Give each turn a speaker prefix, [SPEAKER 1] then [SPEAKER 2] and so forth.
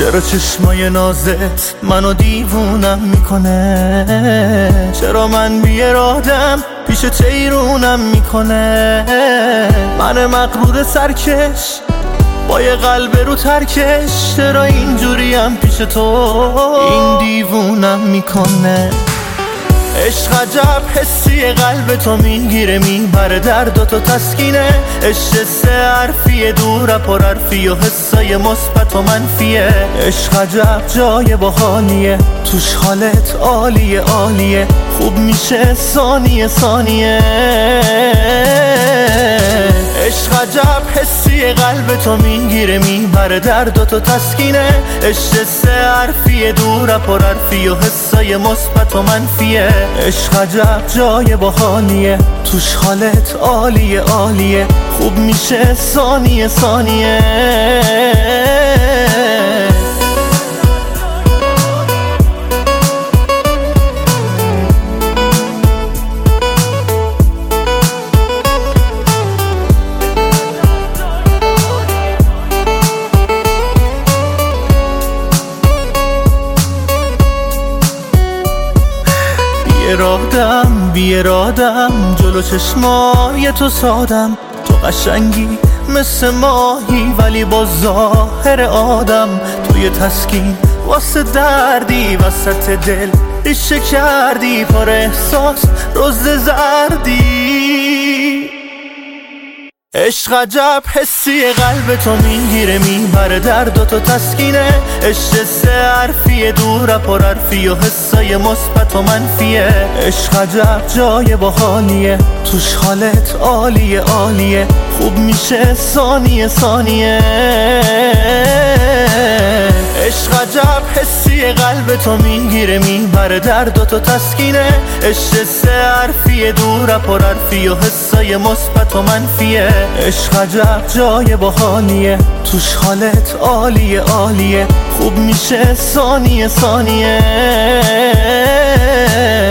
[SPEAKER 1] چرا چشمای نازت منو دیوونم میکنه؟ چرا من بی ارادم پیش تیرونم میکنه؟ من مغرور سرکش با یه قلب رو ترکش، چرا اینجوریم پیش تو این دیوونم میکنه؟ عشق عجب حسی قلب تو میگیره میبره درد و تو تسکینه. عشق سه حرفیه دور پر حرفی و حسای مثبت و منفیه. عشق عجب جای باحالیه توش حالت عالیه عالیه، خوب میشه ثانیه ثانیه. عشق عجب حسی قلب تو میگیره میبره درد و تو تسکینه. عشق سه حرفیه دور پر حرفی و حسای مثبت و منفیه. عشق عجب جای باحالیه توش حالت عالیه عالیه، خوب میشه ثانیه ثانیه. بی ارادم جلو چشمای تو سادم. تو قشنگی مثل ماهی ولی با ظاهر آدم. توی تسکین واسه دردی وسط دل ریشه کردی، پر احساس رز زردی. عشق عجب حسی قلب تو میگیره میبره درد و تو تسکینه. عشق سه حرفیه دور پر حرفی و حسای مثبت و منفیه. عشق عجب جای باحالیه توش حالت عالیه عالیه، خوب میشه ثانیه ثانیه. عشق عجب حسی قلب تو میگیره میبره درد و تو تسکینه. عشق سه حرفیه دور پر حرفی و حسای مثبت و منفیه. عشق عجب جای باحالیه توش حالت عالیه عالیه، خوب میشه ثانیه ثانیه.